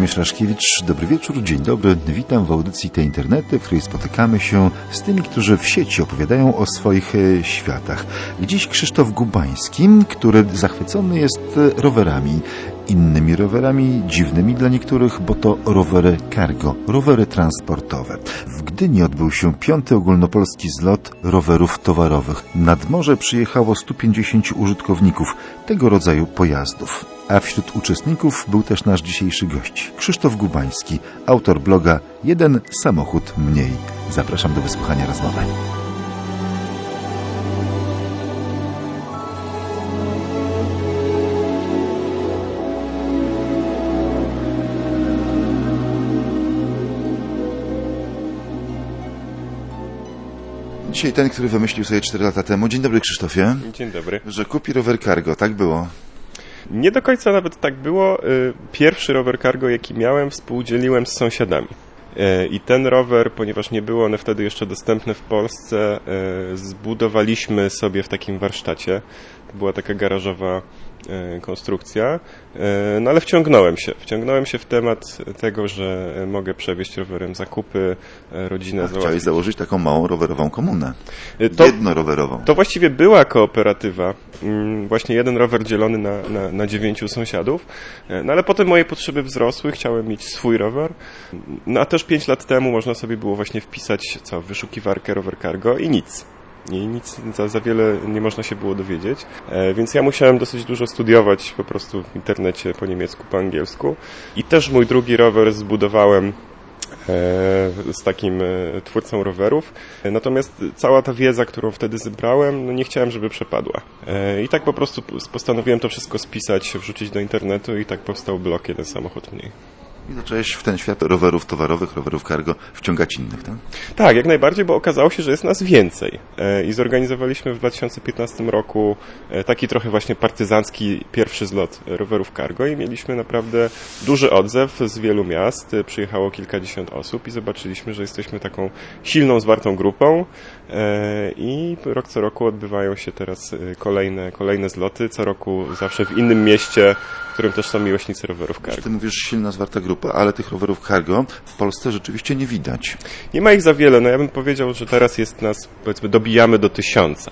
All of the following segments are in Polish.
Kazimierz Raszkiewicz. Dobry wieczór, dzień dobry. Witam w audycji Te Internety, w której spotykamy się z tymi, którzy w sieci opowiadają o swoich światach. Dziś Krzysztof Gubański, który zachwycony jest rowerami. Innymi rowerami, dziwnymi dla niektórych, bo to rowery cargo, rowery transportowe. W Gdyni odbył się 5. ogólnopolski zlot rowerów towarowych. Nad morze przyjechało 150 użytkowników tego rodzaju pojazdów. A wśród uczestników był też nasz dzisiejszy gość, Krzysztof Gubański, autor bloga Jeden samochód mniej. Zapraszam do wysłuchania rozmowy. Dzisiaj ten, który wymyślił sobie 4 lata temu. Dzień dobry, Krzysztofie. Dzień dobry. Że kupi rower cargo, tak było? Nie do końca nawet tak było. Pierwszy rower cargo, jaki miałem, współdzieliłem z sąsiadami. I ten rower, ponieważ nie były one wtedy jeszcze dostępne w Polsce, zbudowaliśmy sobie w takim warsztacie. To była taka garażowa konstrukcja, no ale wciągnąłem się w temat tego, że mogę przewieźć rowerem zakupy, rodzinę załatwić. Chciałeś założyć taką małą rowerową komunę, jednorowerową. To właściwie była kooperatywa, właśnie jeden rower dzielony na 9 sąsiadów, no ale potem moje potrzeby wzrosły, chciałem mieć swój rower, no a też 5 lat temu można sobie było właśnie wpisać w wyszukiwarkę rower cargo i nic za wiele nie można się było dowiedzieć, więc ja musiałem dosyć dużo studiować po prostu w internecie po niemiecku, po angielsku i też mój drugi rower zbudowałem z takim twórcą rowerów, natomiast cała ta wiedza, którą wtedy zebrałem, no nie chciałem, żeby przepadła i tak po prostu postanowiłem to wszystko spisać, wrzucić do internetu i tak powstał blog Jeden samochód mniej. I zacząłeś w ten świat rowerów towarowych, rowerów cargo wciągać innych, tak? Tak, jak najbardziej, bo okazało się, że jest nas więcej. I zorganizowaliśmy w 2015 roku taki trochę właśnie partyzancki pierwszy zlot rowerów cargo i mieliśmy naprawdę duży odzew z wielu miast. Przyjechało kilkadziesiąt osób i zobaczyliśmy, że jesteśmy taką silną, zwartą grupą i rok co roku odbywają się teraz kolejne zloty. Co roku zawsze w innym mieście, w którym też są miłośnicy rowerów cargo. Ty mówisz silna, zwarta grupa, ale tych rowerów cargo w Polsce rzeczywiście nie widać. Nie ma ich za wiele. No ja bym powiedział, że teraz jest nas, powiedzmy, dobijamy do 1000.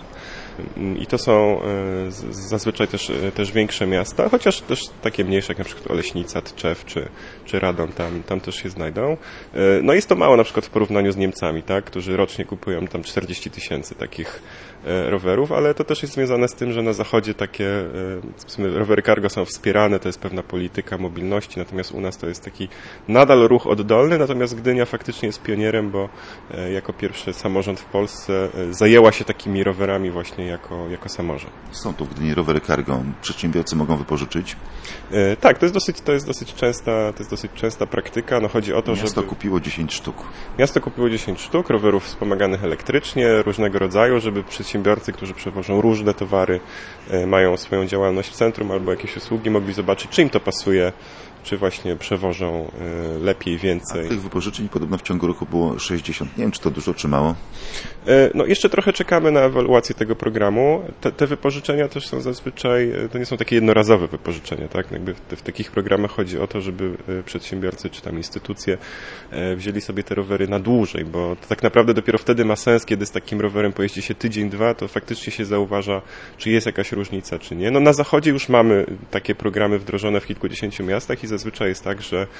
I to są zazwyczaj też większe miasta, chociaż też takie mniejsze, jak na przykład Oleśnica, Tczew czy Radom, tam też się znajdą. No jest to mało na przykład w porównaniu z Niemcami, tak, którzy rocznie kupują tam 40 000 takich rowerów, ale to też jest związane z tym, że na zachodzie takie rowery cargo są wspierane, to jest pewna polityka mobilności, natomiast u nas to jest taki nadal ruch oddolny, natomiast Gdynia faktycznie jest pionierem, bo jako pierwszy samorząd w Polsce zajęła się takimi rowerami właśnie jako samorząd. Są tu w Gdyni rowery cargo, przedsiębiorcy mogą wypożyczyć? Tak, to jest dosyć częsta praktyka. No chodzi o to, że Miasto kupiło 10 sztuk. Miasto kupiło 10 sztuk rowerów wspomaganych elektrycznie, różnego rodzaju, żeby przedsiębiorcy, którzy przewożą różne towary, mają swoją działalność w centrum albo jakieś usługi, mogli zobaczyć, czy im to pasuje, czy właśnie przewożą lepiej, więcej. A tych wypożyczeń podobno w ciągu roku było 60. Nie wiem, czy to dużo, czy mało? No jeszcze trochę czekamy na ewaluację tego programu. Te wypożyczenia też są zazwyczaj, to nie są takie jednorazowe wypożyczenia, tak? Jakby w takich programach chodzi o to, żeby przedsiębiorcy czy tam instytucje wzięli sobie te rowery na dłużej, bo to tak naprawdę dopiero wtedy ma sens, kiedy z takim rowerem pojeździ się tydzień, 2, to faktycznie się zauważa, czy jest jakaś różnica, czy nie. No na zachodzie już mamy takie programy wdrożone w kilkudziesięciu miastach i zazwyczaj jest tak, że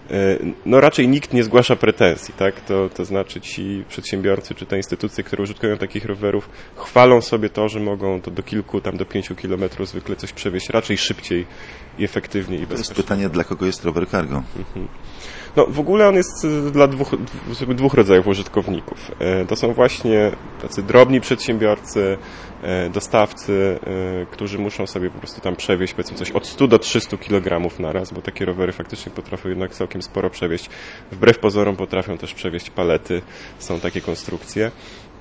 no raczej nikt nie zgłasza pretensji, tak? To znaczy ci przedsiębiorcy czy te instytucje, które użytkują takich rowerów, chwalą sobie to, że mogą to do kilku, tam do 5 kilometrów zwykle coś przewieźć raczej szybciej i efektywniej i bezpiecznie. To jest pytanie, dla kogo jest rower cargo? No w ogóle on jest dla dwóch rodzajów użytkowników. To są właśnie tacy drobni przedsiębiorcy, dostawcy, którzy muszą sobie po prostu tam przewieźć powiedzmy coś od 100 do 300 kg naraz, bo takie rowery faktycznie potrafią jednak całkiem sporo przewieźć. Wbrew pozorom potrafią też przewieźć palety, są takie konstrukcje.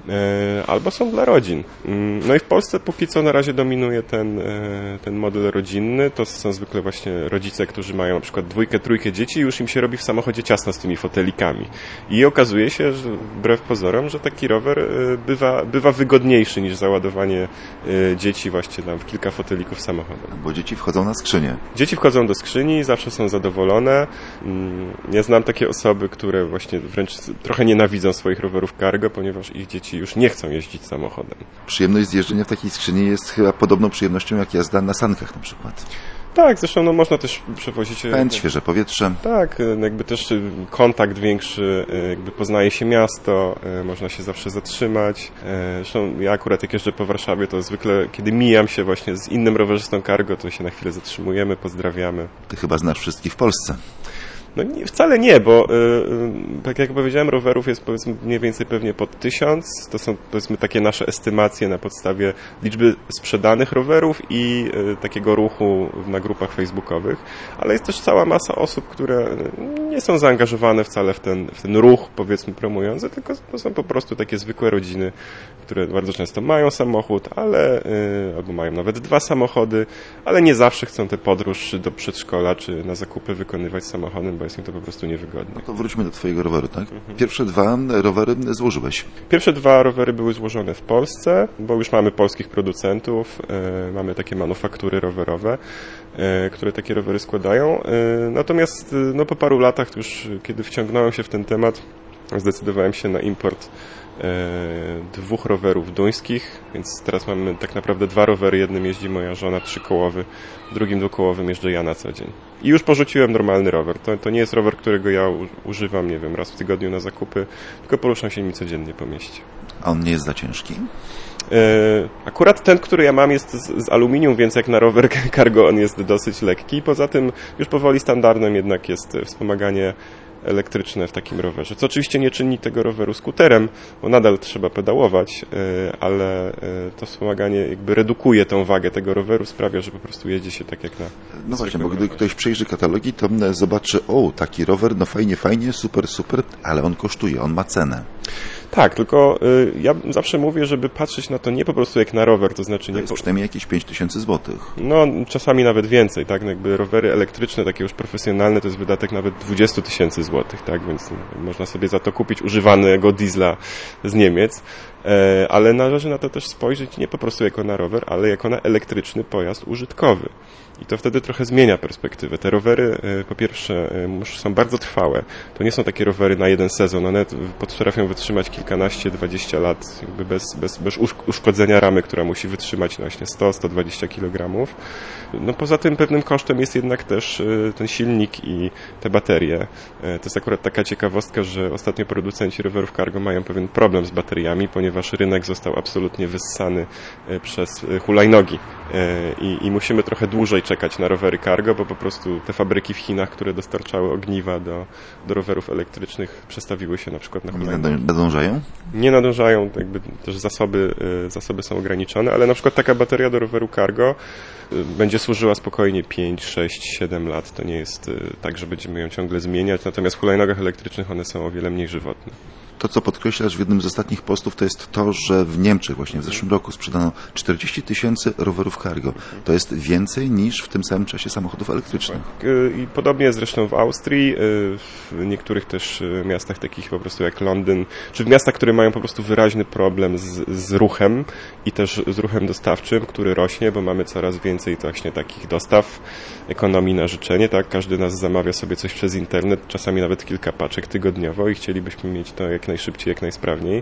albo są dla rodzin. No i w Polsce póki co na razie dominuje ten model rodzinny. To są zwykle właśnie rodzice, którzy mają na przykład 2, 3 dzieci i już im się robi w samochodzie ciasno z tymi fotelikami. I okazuje się, że wbrew pozorom, że taki rower bywa wygodniejszy niż załadowanie dzieci właśnie tam w kilka fotelików samochodem. Bo dzieci wchodzą na skrzynię. Dzieci wchodzą do skrzyni, zawsze są zadowolone. Ja znam takie osoby, które właśnie wręcz trochę nienawidzą swoich rowerów cargo, ponieważ ich dzieci już nie chcą jeździć samochodem. Przyjemność z jeżdżenia w takiej skrzyni jest chyba podobną przyjemnością jak jazda na sankach na przykład. Tak, zresztą można też przewozić... Pęd, świeże powietrze. Tak, jakby też kontakt większy, jakby poznaje się miasto, można się zawsze zatrzymać. Zresztą ja akurat jak jeżdżę po Warszawie, to zwykle kiedy mijam się właśnie z innym rowerzystą cargo, to się na chwilę zatrzymujemy, pozdrawiamy. Ty chyba znasz wszystkich w Polsce. No nie, wcale nie, bo tak jak powiedziałem, rowerów jest powiedzmy mniej więcej pewnie pod 1000. To są powiedzmy takie nasze estymacje na podstawie liczby sprzedanych rowerów i takiego ruchu na grupach facebookowych, ale jest też cała masa osób, które nie są zaangażowane wcale w ten ruch powiedzmy promujący, tylko to są po prostu takie zwykłe rodziny, które bardzo często mają samochód, albo mają nawet 2 samochody, ale nie zawsze chcą tę podróż do przedszkola czy na zakupy wykonywać samochodem, bo jest im to po prostu niewygodne. No to wróćmy do twojego roweru, tak? Pierwsze 2 rowery złożyłeś. Pierwsze 2 rowery były złożone w Polsce, bo już mamy polskich producentów, mamy takie manufaktury rowerowe, które takie rowery składają. Natomiast no, po paru latach już, kiedy wciągnąłem się w ten temat, zdecydowałem się na import 2 rowerów duńskich, więc teraz mamy tak naprawdę 2 rowery. Jednym jeździ moja żona 3-kołowy, drugim 2-kołowym jeżdżę ja na co dzień. I już porzuciłem normalny rower. To nie jest rower, którego ja używam, nie wiem, raz w tygodniu na zakupy, tylko poruszam się nim codziennie po mieście. A on nie jest za ciężki? Akurat ten, który ja mam, jest z aluminium, więc jak na rower cargo on jest dosyć lekki. Poza tym już powoli standardem jednak jest wspomaganie elektryczne w takim rowerze, co oczywiście nie czyni tego roweru skuterem, bo nadal trzeba pedałować, ale to wspomaganie jakby redukuje tą wagę tego roweru, sprawia, że po prostu jedzie się tak jak na... No właśnie, bo gdy ktoś przejrzy katalogi, to zobaczy, taki rower, no fajnie, super, ale on kosztuje, on ma cenę. Tak, tylko ja zawsze mówię, żeby patrzeć na to nie po prostu jak na rower, to znaczy... To jest przynajmniej jakieś 5000 złotych. No, czasami nawet więcej, tak? Jakby rowery elektryczne, takie już profesjonalne, to jest wydatek nawet 20 000 złotych, tak? Więc można sobie za to kupić używanego diesla z Niemiec, ale należy na to też spojrzeć nie po prostu jako na rower, ale jako na elektryczny pojazd użytkowy. I to wtedy trochę zmienia perspektywę. Te rowery, po pierwsze, są bardzo trwałe. To nie są takie rowery na jeden sezon. One potrafią wytrzymać kilkanaście, 20 lat jakby bez uszkodzenia ramy, która musi wytrzymać właśnie 100-120 kg. No poza tym pewnym kosztem jest jednak też ten silnik i te baterie. To jest akurat taka ciekawostka, że ostatnio producenci rowerów cargo mają pewien problem z bateriami, ponieważ rynek został absolutnie wyssany przez hulajnogi. I musimy trochę dłużej czekać na rowery cargo, bo po prostu te fabryki w Chinach, które dostarczały ogniwa do rowerów elektrycznych, przestawiły się na przykład na hulajnogi. Nie nadążają? Nie nadążają, jakby też zasoby są ograniczone, ale na przykład taka bateria do roweru cargo będzie służyła spokojnie 5, 6, 7 lat. To nie jest tak, że będziemy ją ciągle zmieniać, natomiast w hulajnogach elektrycznych one są o wiele mniej żywotne. To, co podkreślasz w jednym z ostatnich postów, to jest to, że w Niemczech właśnie w zeszłym roku sprzedano 40 000 rowerów cargo. To jest więcej niż w tym samym czasie samochodów elektrycznych. I podobnie jest zresztą w Austrii, w niektórych też miastach takich po prostu jak Londyn, czy w miastach, które mają po prostu wyraźny problem z ruchem i też z ruchem dostawczym, który rośnie, bo mamy coraz więcej właśnie takich dostaw, ekonomii na życzenie, tak? Każdy nas zamawia sobie coś przez internet, czasami nawet kilka paczek tygodniowo i chcielibyśmy mieć to jak najszybciej, jak najsprawniej.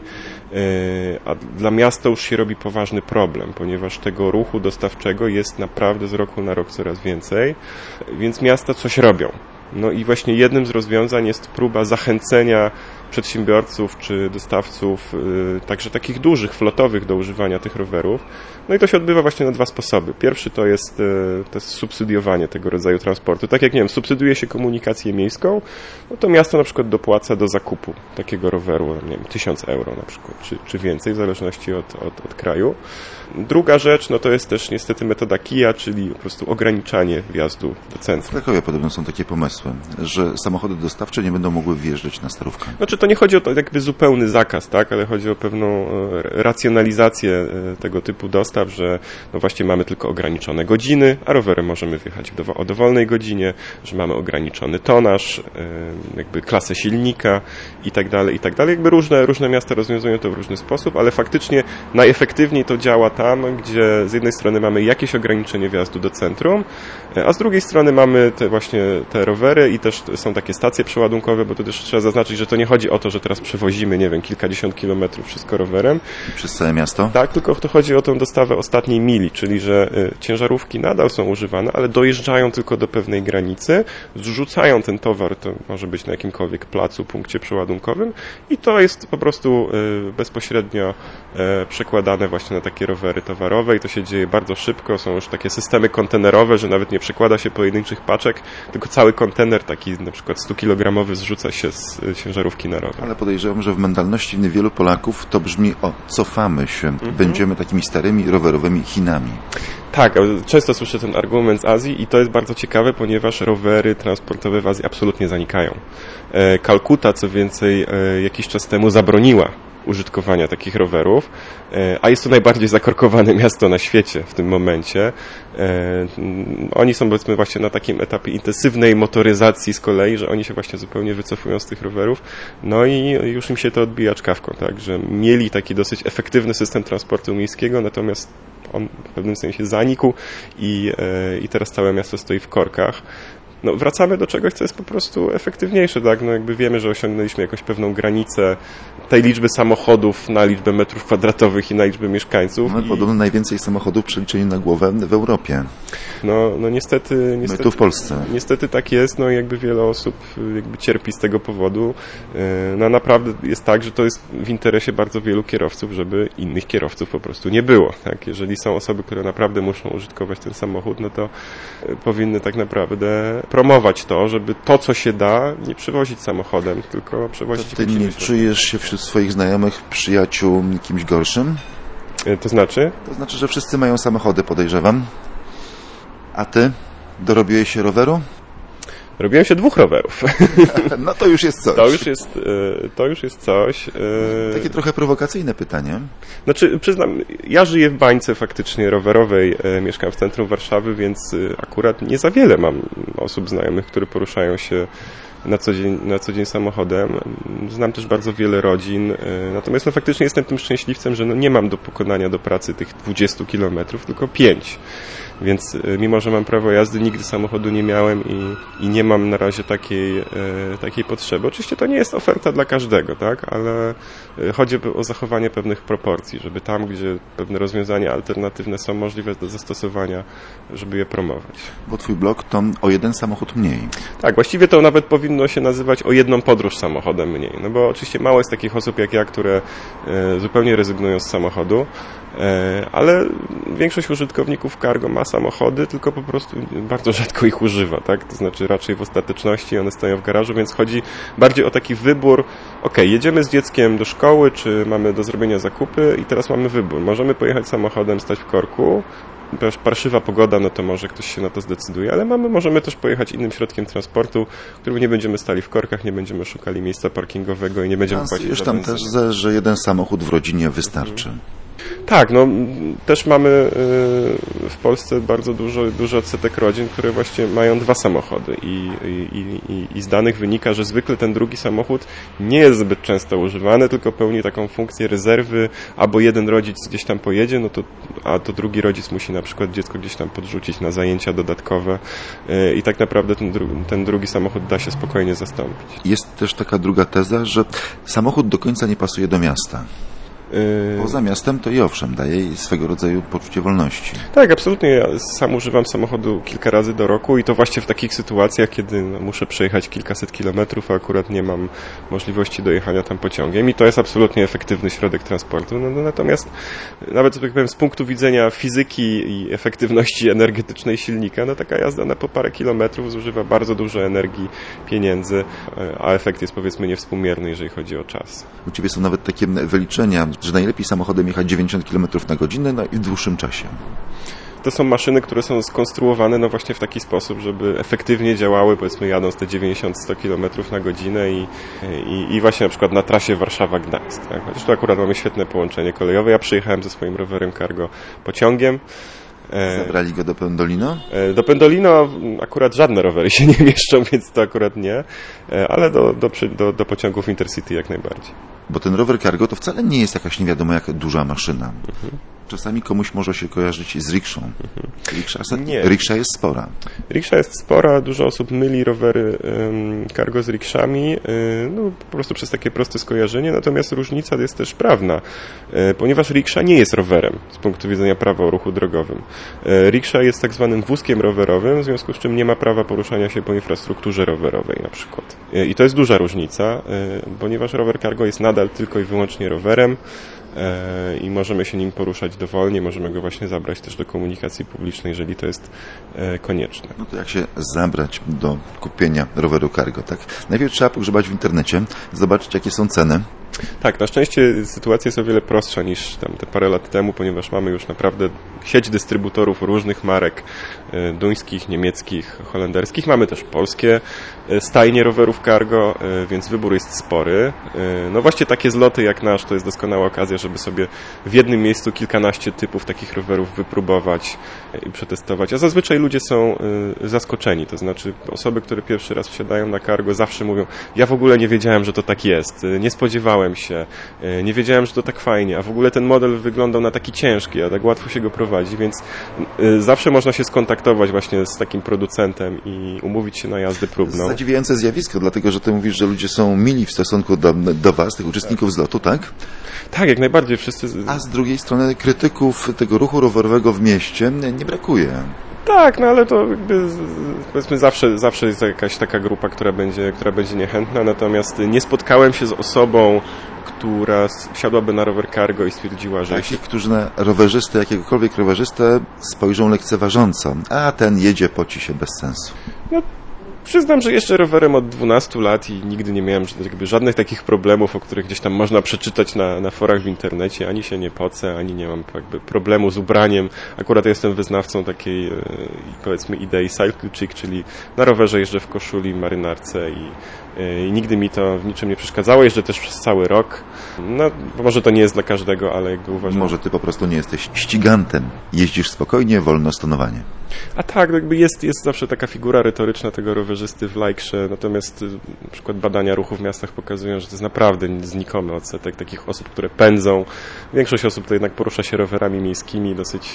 A dla miasta już się robi poważny problem, ponieważ tego ruchu dostawczego jest naprawdę z roku na rok coraz więcej, więc miasta coś robią. No i właśnie jednym z rozwiązań jest próba zachęcenia przedsiębiorców czy dostawców, także takich dużych, flotowych do używania tych rowerów. No i to się odbywa właśnie na 2 sposoby. Pierwszy to jest subsydiowanie tego rodzaju transportu. Tak jak, nie wiem, subsydiuje się komunikację miejską, no to miasto na przykład dopłaca do zakupu takiego roweru, nie wiem, 1000 euro na przykład, czy więcej, w zależności od kraju. Druga rzecz, no to jest też niestety metoda kija, czyli po prostu ograniczanie wjazdu do centrum. W Krakowie podobno są takie pomysły, że samochody dostawcze nie będą mogły wjeżdżać na Starówkę. Znaczy Znaczy to nie chodzi o to jakby zupełny zakaz, tak, ale chodzi o pewną racjonalizację tego typu dostaw, że no właśnie mamy tylko ograniczone godziny, a rowerem możemy wjechać o dowolnej godzinie, że mamy ograniczony tonaż, jakby klasę silnika i tak dalej, i tak dalej. Jakby różne miasta rozwiązują to w różny sposób, ale faktycznie najefektywniej to działa tam, gdzie z jednej strony mamy jakieś ograniczenie wjazdu do centrum, a z drugiej strony mamy te rowery i też są takie stacje przeładunkowe, bo to też trzeba zaznaczyć, że to nie chodzi o to, że teraz przewozimy, nie wiem, kilkadziesiąt kilometrów wszystko rowerem. Przez całe miasto? Tak, tylko to chodzi o tę dostawę ostatniej mili, czyli że ciężarówki nadal są używane, ale dojeżdżają tylko do pewnej granicy, zrzucają ten towar, to może być na jakimkolwiek placu, punkcie przeładunkowym i to jest po prostu bezpośrednio przekładane właśnie na takie rowery towarowe i to się dzieje bardzo szybko. Są już takie systemy kontenerowe, że nawet nie przekłada się pojedynczych paczek, tylko cały kontener taki na przykład 100-kilogramowy zrzuca się z ciężarówki na rower. Ale podejrzewam, że w mentalności wielu Polaków to brzmi cofamy się, będziemy takimi starymi rowerowymi Chinami. Tak, często słyszę ten argument z Azji i to jest bardzo ciekawe, ponieważ rowery transportowe w Azji absolutnie zanikają. Kalkuta, co więcej, jakiś czas temu zabroniła użytkowania takich rowerów, a jest to najbardziej zakorkowane miasto na świecie w tym momencie. Oni są, powiedzmy, właśnie na takim etapie intensywnej motoryzacji z kolei, że oni się właśnie zupełnie wycofują z tych rowerów, no i już im się to odbija czkawką, tak, że mieli taki dosyć efektywny system transportu miejskiego, natomiast on w pewnym sensie zanikł i teraz całe miasto stoi w korkach. No, wracamy do czegoś, co jest po prostu efektywniejsze, tak? No, jakby wiemy, że osiągnęliśmy jakąś pewną granicę tej liczby samochodów na liczbę metrów kwadratowych i na liczbę mieszkańców. Mamy podobno najwięcej samochodów w przeliczeniu na głowę w Europie. No niestety My tu w Polsce. Niestety tak jest, no jakby wiele osób jakby cierpi z tego powodu. No naprawdę jest tak, że to jest w interesie bardzo wielu kierowców, żeby innych kierowców po prostu nie było, tak? Jeżeli są osoby, które naprawdę muszą użytkować ten samochód, no to powinny tak naprawdę promować to, żeby to, co się da, nie przywozić samochodem, tylko przewozić... To ty nie czujesz się wśród swoich znajomych, przyjaciół kimś gorszym? To znaczy? To znaczy, że wszyscy mają samochody, podejrzewam. A ty? Dorobiłeś się roweru? Robiłem się 2 rowerów. No to już jest coś. To już jest coś. Takie trochę prowokacyjne pytanie. Znaczy, przyznam, ja żyję w bańce faktycznie rowerowej, mieszkam w centrum Warszawy, więc akurat nie za wiele mam osób znajomych, które poruszają się na co dzień samochodem. Znam też bardzo wiele rodzin, natomiast no, faktycznie jestem tym szczęśliwcem, że no, nie mam do pokonania do pracy tych 20 kilometrów, tylko 5. Więc mimo, że mam prawo jazdy, nigdy samochodu nie miałem i nie mam na razie takiej potrzeby. Oczywiście to nie jest oferta dla każdego, tak? Ale chodzi o zachowanie pewnych proporcji, żeby tam, gdzie pewne rozwiązania alternatywne są możliwe do zastosowania, żeby je promować. Bo twój blog to o 1 samochód mniej. Tak, właściwie to nawet powinno się nazywać o 1 podróż samochodem mniej. No bo oczywiście mało jest takich osób jak ja, które zupełnie rezygnują z samochodu, ale większość użytkowników cargo ma samochody, tylko po prostu bardzo rzadko ich używa, tak? To znaczy raczej w ostateczności one stoją w garażu, więc chodzi bardziej o taki wybór, jedziemy z dzieckiem do szkoły, czy mamy do zrobienia zakupy i teraz mamy wybór. Możemy pojechać samochodem, stać w korku, parszywa pogoda, no to może ktoś się na to zdecyduje, ale możemy też pojechać innym środkiem transportu, którym nie będziemy stali w korkach, nie będziemy szukali miejsca parkingowego i nie będziemy płacić za tam też, że 1 samochód w rodzinie wystarczy. Tak, no też mamy w Polsce bardzo duży odsetek rodzin, które właśnie mają 2 samochody i z danych wynika, że zwykle ten drugi samochód nie jest zbyt często używany, tylko pełni taką funkcję rezerwy, albo jeden rodzic gdzieś tam pojedzie, a to drugi rodzic musi na przykład dziecko gdzieś tam podrzucić na zajęcia dodatkowe i tak naprawdę ten drugi samochód da się spokojnie zastąpić. Jest też taka druga teza, że samochód do końca nie pasuje do miasta. Poza miastem to i owszem, daje swego rodzaju poczucie wolności. Tak, absolutnie. Ja sam używam samochodu kilka razy do roku i to właśnie w takich sytuacjach, kiedy muszę przejechać kilkaset kilometrów, a akurat nie mam możliwości dojechania tam pociągiem i to jest absolutnie efektywny środek transportu. Natomiast nawet, tak powiem, z punktu widzenia fizyki i efektywności energetycznej silnika, taka jazda na po parę kilometrów zużywa bardzo dużo energii, pieniędzy, a efekt jest, powiedzmy, niewspółmierny, jeżeli chodzi o czas. U Ciebie są nawet takie wyliczenia, że najlepiej samochodem jechać 90 km na godzinę i w dłuższym czasie. to są maszyny, które są skonstruowane no właśnie w taki sposób, żeby efektywnie działały, powiedzmy jadąc te 90-100 km na godzinę i właśnie na przykład na trasie Warszawa-Gdańsk. Tak? Chociaż tu akurat mamy świetne połączenie kolejowe. Ja przyjechałem ze swoim rowerem cargo pociągiem. Zabrali go do Pendolino? Do Pendolino akurat żadne rowery się nie mieszczą, więc to akurat nie, ale do pociągów Intercity jak najbardziej. Bo ten rower cargo to wcale nie jest jakaś nie wiadomo jak duża maszyna. Czasami komuś może się kojarzyć z rikszą. Riksza jest spora. Riksza jest spora, dużo osób myli rowery cargo z rikszami, no, po prostu przez takie proste skojarzenie, natomiast różnica jest też prawna, ponieważ riksza nie jest rowerem z punktu widzenia prawa o ruchu drogowym. Riksza jest tak zwanym wózkiem rowerowym, w związku z czym nie ma prawa poruszania się po infrastrukturze rowerowej na przykład. I to jest duża różnica, ponieważ rower cargo jest nadal tylko i wyłącznie rowerem, i możemy się nim poruszać dowolnie, możemy go właśnie zabrać też do komunikacji publicznej, jeżeli to jest konieczne. No to jak się zabrać do kupienia roweru cargo, tak? Najpierw trzeba pogrzebać w internecie, zobaczyć jakie są ceny. Tak, na szczęście sytuacja jest o wiele prostsza niż tam te parę lat temu, ponieważ mamy już naprawdę sieć dystrybutorów różnych marek duńskich, niemieckich, holenderskich. Mamy też polskie stajnie rowerów cargo, więc wybór jest spory. No właśnie takie zloty jak nasz to jest doskonała okazja, żeby sobie w jednym miejscu kilkanaście typów takich rowerów wypróbować i przetestować. A zazwyczaj ludzie są zaskoczeni, to znaczy osoby, które pierwszy raz wsiadają na cargo zawsze mówią, ja w ogóle nie wiedziałem, że to tak jest, nie spodziewałem się, nie wiedziałem, że to tak fajnie, a w ogóle ten model wyglądał na taki ciężki, a tak łatwo się go prowadzi, więc zawsze można się skontaktować właśnie z takim producentem i umówić się na jazdę próbną. Zadziwiające zjawisko, dlatego że ty mówisz, że ludzie są mili w stosunku do was, tych uczestników zlotu, tak? Tak, jak najbardziej. Wszyscy... A z drugiej strony krytyków tego ruchu rowerowego w mieście nie brakuje. Tak, no ale to jakby, powiedzmy zawsze jest jakaś taka grupa, która będzie niechętna, natomiast nie spotkałem się z osobą, która wsiadłaby na rower cargo i stwierdziła, że... Takich, którzy na rowerzystę, jakiegokolwiek rowerzystę spojrzą lekceważąco, a ten jedzie, poci się bez sensu. No, przyznam, że jeszcze rowerem od 12 lat i nigdy nie miałem żadnych takich problemów, o których gdzieś tam można przeczytać na forach w internecie. Ani się nie pocę, ani nie mam jakby problemu z ubraniem. Akurat jestem wyznawcą takiej, powiedzmy, idei cycle chic, czyli na rowerze jeżdżę w koszuli, marynarce i nigdy mi to w niczym nie przeszkadzało. Jeżdżę też przez cały rok. No, może to nie jest dla każdego, ale jakby uważam... Może ty po prostu nie jesteś ścigantem. Jeździsz spokojnie, wolno stonowanie. A tak, jakby jest zawsze taka figura retoryczna tego rowerzysty w lajkrze, natomiast na przykład badania ruchu w miastach pokazują, że to jest naprawdę znikomy odsetek takich osób, które pędzą. Większość osób to jednak porusza się rowerami miejskimi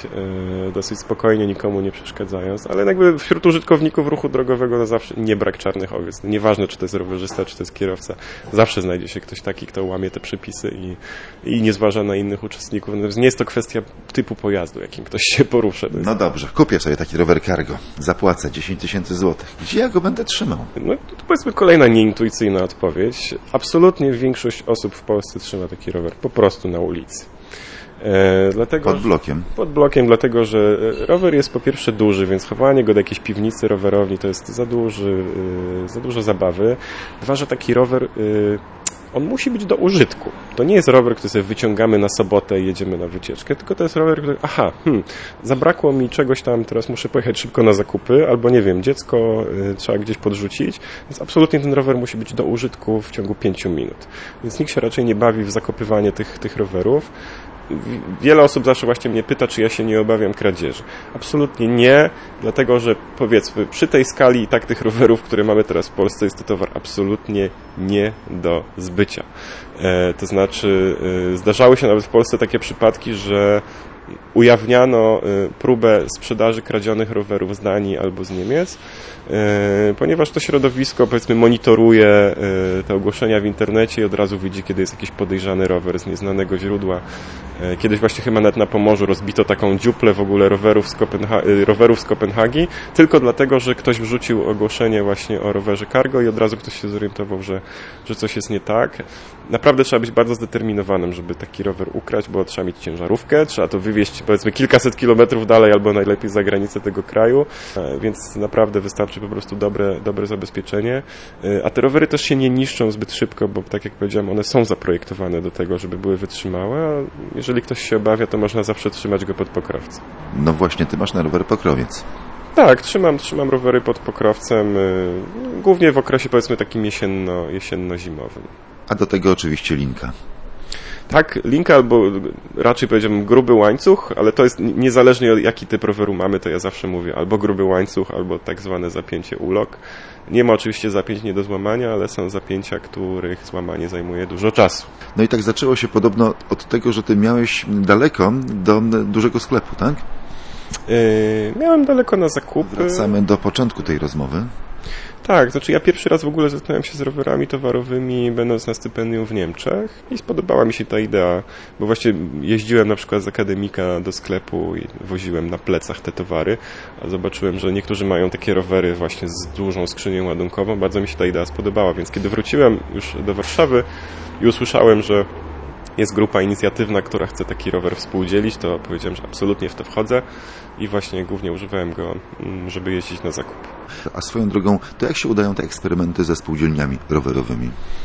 dosyć spokojnie, nikomu nie przeszkadzając, ale jakby wśród użytkowników ruchu drogowego to zawsze nie brak czarnych owiec. Nieważne, czy to jest rowerzysta, czy to jest kierowca, zawsze znajdzie się ktoś taki, kto łamie te przepisy i nie zważa na innych uczestników. Natomiast nie jest to kwestia typu pojazdu, jakim ktoś się porusza. No dobrze, kupię sobie taki rower cargo, zapłacę 10 000 złotych. Gdzie ja go będę trzymał? No to powiedzmy kolejna nieintuicyjna odpowiedź. Absolutnie większość osób w Polsce trzyma taki rower po prostu na ulicy. Pod blokiem? Pod blokiem, dlatego że rower jest po pierwsze duży, więc chowanie go do jakiejś piwnicy, rowerowni to jest za dużo zabawy. Dwa, że taki rower... on musi być do użytku. To nie jest rower, który sobie wyciągamy na sobotę i jedziemy na wycieczkę, tylko to jest rower, który, zabrakło mi czegoś tam, teraz muszę pojechać szybko na zakupy, albo nie wiem, dziecko trzeba gdzieś podrzucić, więc absolutnie ten rower musi być do użytku w ciągu 5 minut. Więc nikt się raczej nie bawi w zakopywanie tych rowerów. Wiele osób zawsze właśnie mnie pyta, czy ja się nie obawiam kradzieży. Absolutnie nie, dlatego że powiedzmy, przy tej skali i tak tych rowerów, które mamy teraz w Polsce, jest to towar absolutnie nie do zbycia. To znaczy, zdarzały się nawet w Polsce takie przypadki, że ujawniano próbę sprzedaży kradzionych rowerów z Danii albo z Niemiec, ponieważ to środowisko, powiedzmy, monitoruje te ogłoszenia w internecie i od razu widzi, kiedy jest jakiś podejrzany rower z nieznanego źródła. Kiedyś właśnie chyba nawet na Pomorzu rozbito taką dziuplę w ogóle rowerów z Kopenhagi, tylko dlatego, że ktoś wrzucił ogłoszenie właśnie o rowerze cargo i od razu ktoś się zorientował, że coś jest nie tak. Naprawdę trzeba być bardzo zdeterminowanym, żeby taki rower ukraść, bo trzeba mieć ciężarówkę, trzeba to wywieźć oczywiście powiedzmy kilkaset kilometrów dalej albo najlepiej za granicę tego kraju, więc naprawdę wystarczy po prostu dobre zabezpieczenie. A te rowery też się nie niszczą zbyt szybko, bo tak jak powiedziałem, one są zaprojektowane do tego, żeby były wytrzymałe, a jeżeli ktoś się obawia, to można zawsze trzymać go pod pokrowcem. No właśnie, ty masz na rower pokrowiec. Tak, trzymam rowery pod pokrowcem, głównie w okresie powiedzmy takim jesienno-zimowym. A do tego oczywiście linka. Tak, linka albo raczej powiedziałbym gruby łańcuch, ale to jest niezależnie od jaki typ roweru mamy, to ja zawsze mówię albo gruby łańcuch, albo tak zwane zapięcie ulok. Nie ma oczywiście zapięć nie do złamania, ale są zapięcia, których złamanie zajmuje dużo czasu. No i tak zaczęło się podobno od tego, że ty miałeś daleko do dużego sklepu, tak? Miałem daleko na zakupy. Wracamy do początku tej rozmowy. Tak, znaczy ja pierwszy raz w ogóle zetknąłem się z rowerami towarowymi będąc na stypendium w Niemczech i spodobała mi się ta idea, bo właśnie jeździłem na przykład z akademika do sklepu i woziłem na plecach te towary, a zobaczyłem, że niektórzy mają takie rowery właśnie z dużą skrzynią ładunkową, bardzo mi się ta idea spodobała, więc kiedy wróciłem już do Warszawy i usłyszałem, że jest grupa inicjatywna, która chce taki rower współdzielić, to powiedziałem, że absolutnie w to wchodzę i właśnie głównie używałem go, żeby jeździć na zakup. A swoją drogą, to jak się udają te eksperymenty ze spółdzielniami rowerowymi?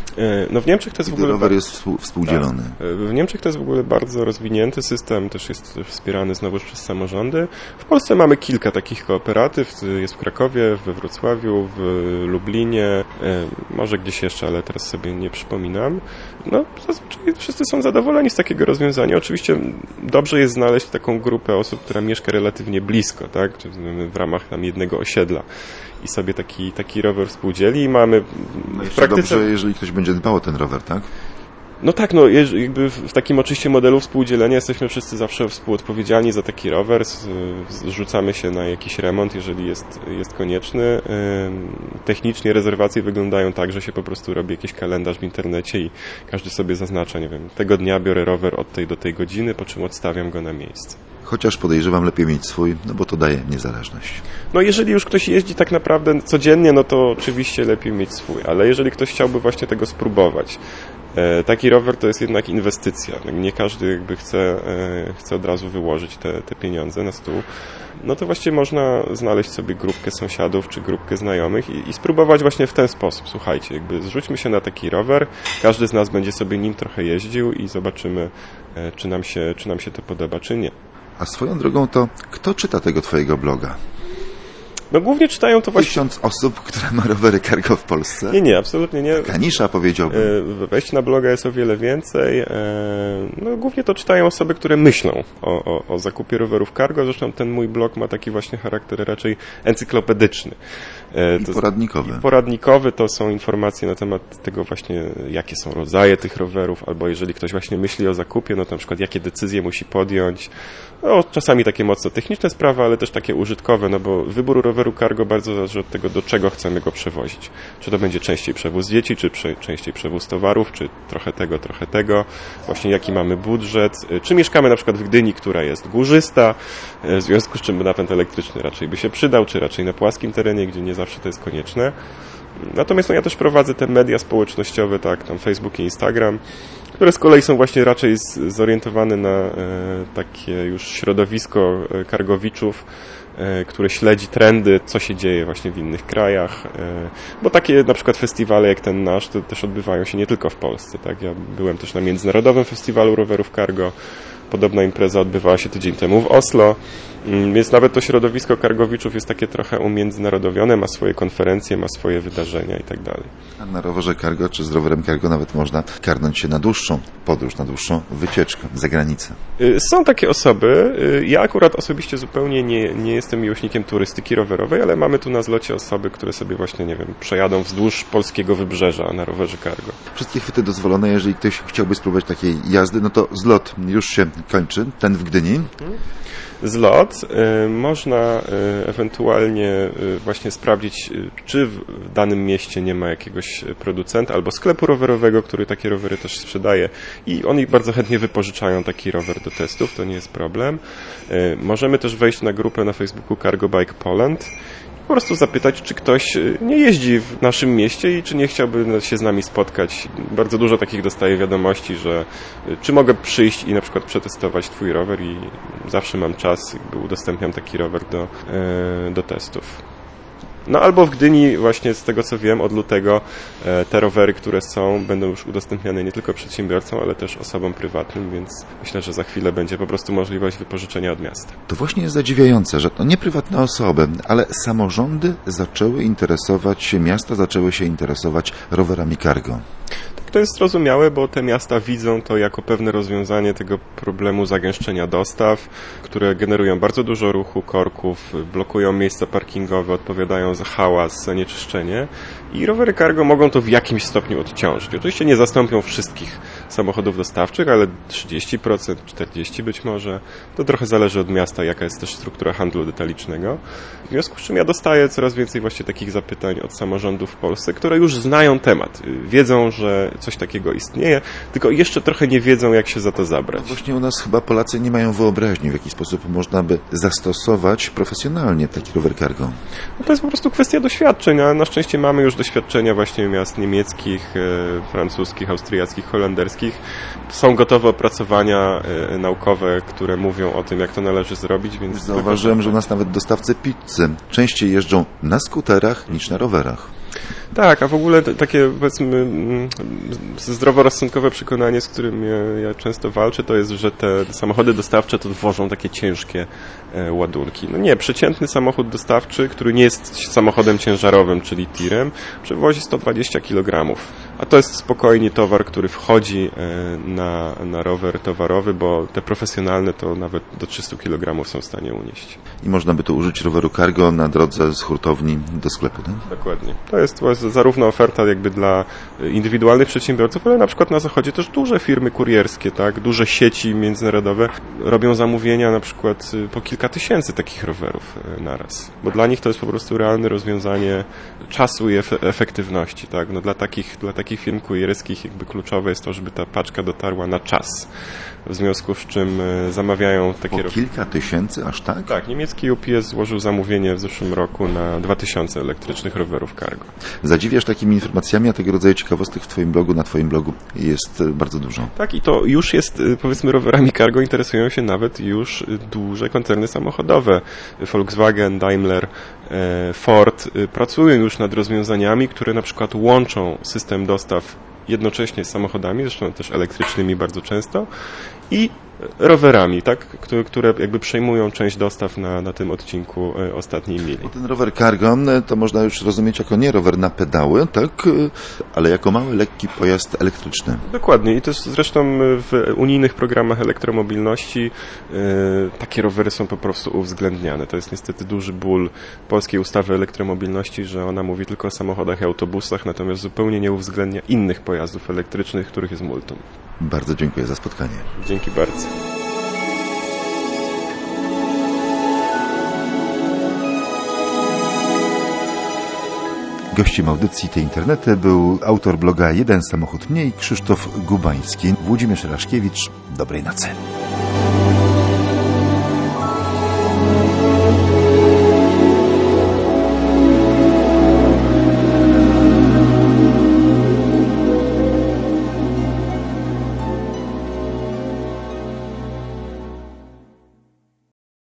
No w Niemczech to jest w ogóle... rower jest współdzielony. Tak. W Niemczech to jest w ogóle bardzo rozwinięty system, też jest wspierany znowuż przez samorządy. W Polsce mamy kilka takich kooperatyw, jest w Krakowie, we Wrocławiu, w Lublinie, może gdzieś jeszcze, ale teraz sobie nie przypominam. No zazwyczaj wszyscy są zadowoleni z takiego rozwiązania. Oczywiście dobrze jest znaleźć taką grupę osób, która mieszka relatywnie blisko, tak? Czy w ramach tam jednego osiedla i sobie taki rower współdzieli i mamy w praktyce... Dobrze, jeżeli ktoś będzie dbał o ten rower, tak? No tak, no jakby w takim oczywiście modelu współdzielenia jesteśmy wszyscy zawsze współodpowiedzialni za taki rower, zrzucamy się na jakiś remont, jeżeli jest konieczny. Technicznie rezerwacje wyglądają tak, że się po prostu robi jakiś kalendarz w internecie i każdy sobie zaznacza, nie wiem, tego dnia biorę rower od tej do tej godziny, po czym odstawiam go na miejsce. Chociaż podejrzewam lepiej mieć swój, no bo to daje niezależność. No jeżeli już ktoś jeździ tak naprawdę codziennie, no to oczywiście lepiej mieć swój, ale jeżeli ktoś chciałby właśnie tego spróbować, taki rower to jest jednak inwestycja. Nie każdy jakby chce od razu wyłożyć te pieniądze na stół. No to właściwie można znaleźć sobie grupkę sąsiadów czy grupkę znajomych i spróbować właśnie w ten sposób. Słuchajcie, jakby zrzućmy się na taki rower, każdy z nas będzie sobie nim trochę jeździł i zobaczymy, czy nam się to podoba, czy nie. A swoją drogą to kto czyta tego twojego bloga? No głównie czytają to właśnie... 1000 osób, które ma rowery cargo w Polsce? Nie, absolutnie nie. Taka nisza, powiedziałbym. Wejść na bloga jest o wiele więcej. No głównie to czytają osoby, które myślą o zakupie rowerów cargo. Zresztą ten mój blog ma taki właśnie charakter raczej encyklopedyczny. I poradnikowy. I poradnikowy to są informacje na temat tego właśnie, jakie są rodzaje tych rowerów, albo jeżeli ktoś właśnie myśli o zakupie, no to na przykład jakie decyzje musi podjąć. No, czasami takie mocno techniczne sprawy, ale też takie użytkowe, no bo wybór roweru cargo bardzo zależy od tego, do czego chcemy go przewozić. Czy to będzie częściej przewóz dzieci, czy częściej przewóz towarów, czy trochę tego. Właśnie jaki mamy budżet, czy mieszkamy na przykład w Gdyni, która jest górzysta, w związku z czym napęd elektryczny raczej by się przydał, czy raczej na płaskim terenie, gdzie nie zawsze to jest konieczne. Natomiast ja też prowadzę te media społecznościowe, tak, tam Facebook i Instagram, które z kolei są właśnie raczej zorientowane na takie już środowisko cargowiczów, które śledzi trendy, co się dzieje właśnie w innych krajach, bo takie na przykład festiwale jak ten nasz, to też odbywają się nie tylko w Polsce, tak? Ja byłem też na Międzynarodowym Festiwalu Rowerów Cargo, podobna impreza odbywała się tydzień temu w Oslo, więc nawet to środowisko cargowiczów jest takie trochę umiędzynarodowione, ma swoje konferencje, ma swoje wydarzenia i tak dalej. A na rowerze cargo czy z rowerem cargo nawet można karnąć się na dłuższą podróż, na dłuższą wycieczkę za granicę. Są takie osoby. Ja akurat osobiście zupełnie nie jestem miłośnikiem turystyki rowerowej, ale mamy tu na zlocie osoby, które sobie właśnie, nie wiem, przejadą wzdłuż polskiego wybrzeża na rowerze cargo. Wszystkie chwyty dozwolone, jeżeli ktoś chciałby spróbować takiej jazdy, no to zlot już się kończy, ten w Gdyni. Zlot. Można ewentualnie właśnie sprawdzić, czy w danym mieście nie ma jakiegoś producenta albo sklepu rowerowego, który takie rowery też sprzedaje i oni bardzo chętnie wypożyczają taki rower do testów, to nie jest problem. Możemy też wejść na grupę na Facebooku Cargo Bike Poland po prostu zapytać, czy ktoś nie jeździ w naszym mieście i czy nie chciałby się z nami spotkać. Bardzo dużo takich dostaję wiadomości, że czy mogę przyjść i na przykład przetestować twój rower i zawsze mam czas, jakby udostępniam taki rower do testów. No albo w Gdyni właśnie z tego co wiem od lutego te rowery, które będą już udostępniane nie tylko przedsiębiorcom, ale też osobom prywatnym, więc myślę, że za chwilę będzie po prostu możliwość wypożyczenia od miasta. To właśnie jest zadziwiające, że to nie prywatne osoby, ale samorządy zaczęły interesować się, miasta zaczęły się interesować rowerami cargo. To jest zrozumiałe, bo te miasta widzą to jako pewne rozwiązanie tego problemu zagęszczenia dostaw, które generują bardzo dużo ruchu, korków, blokują miejsca parkingowe, odpowiadają za hałas, zanieczyszczenie i rowery cargo mogą to w jakimś stopniu odciążyć. Oczywiście nie zastąpią wszystkich samochodów dostawczych, ale 30%, 40% być może. To trochę zależy od miasta, jaka jest też struktura handlu detalicznego. W związku z czym ja dostaję coraz więcej właśnie takich zapytań od samorządów w Polsce, które już znają temat. Wiedzą, że coś takiego istnieje, tylko jeszcze trochę nie wiedzą, jak się za to zabrać. No właśnie u nas chyba Polacy nie mają wyobraźni, w jaki sposób można by zastosować profesjonalnie taki rower cargo. No to jest po prostu kwestia doświadczeń, a na szczęście mamy już doświadczenia właśnie miast niemieckich, francuskich, austriackich, holenderskich. Są gotowe opracowania naukowe, które mówią o tym, jak to należy zrobić. Więc zauważyłem, że u nas nawet dostawcy pizzy częściej jeżdżą na skuterach niż na rowerach. Tak, a w ogóle takie, powiedzmy, zdroworozsądkowe przekonanie, z którym ja często walczę, to jest, że te samochody dostawcze to wożą takie ciężkie ładunki. No nie, przeciętny samochód dostawczy, który nie jest samochodem ciężarowym, czyli tirem, przewozi 120 kg. A to jest spokojnie towar, który wchodzi na rower towarowy, bo te profesjonalne to nawet do 300 kg są w stanie unieść. I można by tu użyć roweru cargo na drodze z hurtowni do sklepu, tak? Dokładnie. To jest zarówno oferta jakby dla indywidualnych przedsiębiorców, ale na przykład na zachodzie też duże firmy kurierskie, tak, duże sieci międzynarodowe robią zamówienia na przykład po kilka tysięcy takich rowerów naraz. Bo dla nich to jest po prostu realne rozwiązanie czasu i efektywności, tak. No dla takich firm kurierskich jakby kluczowe jest to, żeby ta paczka dotarła na czas. W związku z czym zamawiają takie rowery. Kilka tysięcy, aż tak? Tak, niemiecki UPS złożył zamówienie w zeszłym roku na 2000 elektrycznych rowerów cargo. Zadziwiasz takimi informacjami, a tego rodzaju ciekawostek w Twoim blogu, na Twoim blogu jest bardzo dużo. Tak, i to już jest, powiedzmy, rowerami cargo interesują się nawet już duże koncerny samochodowe. Volkswagen, Daimler, Ford pracują już nad rozwiązaniami, które na przykład łączą system dostaw jednocześnie z samochodami, zresztą też elektrycznymi bardzo często, i rowerami, tak, które jakby przejmują część dostaw na tym odcinku ostatniej mili. Ten rower cargo to można już rozumieć jako nie rower na pedały, tak, ale jako mały, lekki pojazd elektryczny. Dokładnie i też zresztą w unijnych programach elektromobilności takie rowery są po prostu uwzględniane. To jest niestety duży ból polskiej ustawy elektromobilności, że ona mówi tylko o samochodach i autobusach, natomiast zupełnie nie uwzględnia innych pojazdów elektrycznych, których jest multum. Bardzo dziękuję za spotkanie. Dzięki bardzo. Gościem audycji Te Internety był autor bloga Jeden samochód mniej, Krzysztof Gubański. Włodzimierz Raszkiewicz. Dobrej nocy.